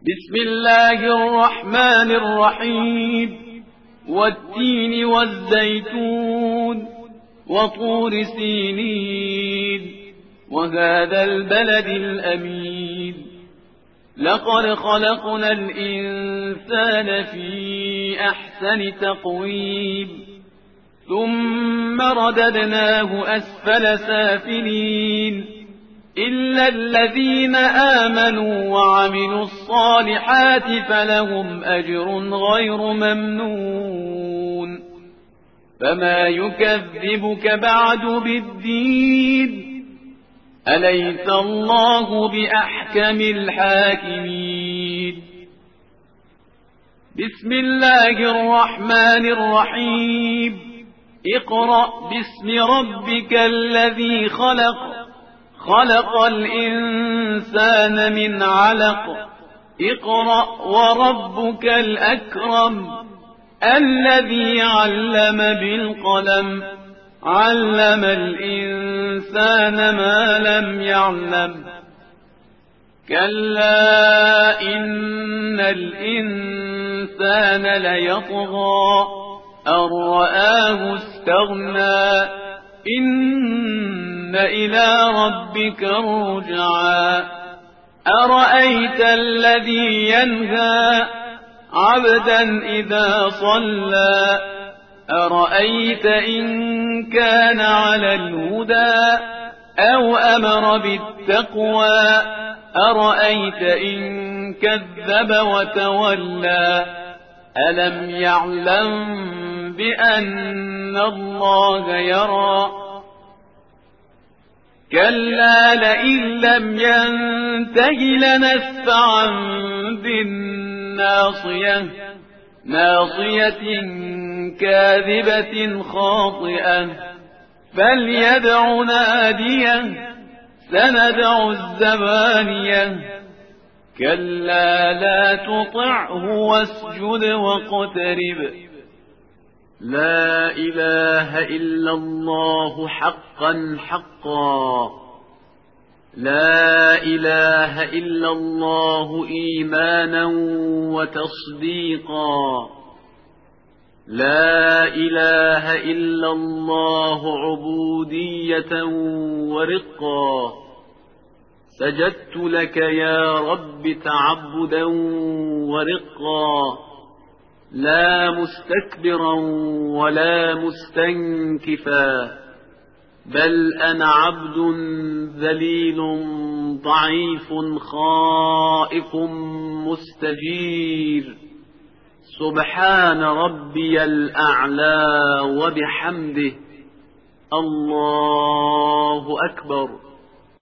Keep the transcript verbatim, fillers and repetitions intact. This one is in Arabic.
بسم الله الرحمن الرحيم والتين والزيتون وطور سينين وهذا البلد الأمين لقد خلقنا الإنسان في أحسن تقويم ثم رددناه أسفل سافلين إلا الذين آمنوا وعملوا الصالحات فلهم أجر غير ممنون فما يكذبك بعد بالدين أليس الله بأحكم الحاكمين بسم الله الرحمن الرحيم اقرأ باسم ربك الذي خلق خلق الإنسان من علق اقرأ وربك الأكرم الذي علم بالقلم علم الإنسان ما لم يعلم كلا إن الإنسان ليطغى أن رآه استغنى إن إلى ربك الرجعى أرأيت الذي ينهى عبدا إذا صلى أرأيت إن كان على الهدى أو أمر بالتقوى أرأيت إن كذب وتولى ألم يعلم بأن الله يرى كلا لئن لم ينته لنسفعا بالناصية ناصية كاذبة خاطئة فليدع ناديه سندع الزبانية كلا لا تطعه واسجد واقترب لا إله إلا الله حقا حقا لا إله إلا الله إيمانا وتصديقا لا إله إلا الله عبودية ورقا سجدت لك يا رب تعبدا ورقا لا مستكبرا ولا مستنكفا بل أنا عبد ذليل ضعيف خائف مستجير سبحان ربي الأعلى وبحمده الله أكبر.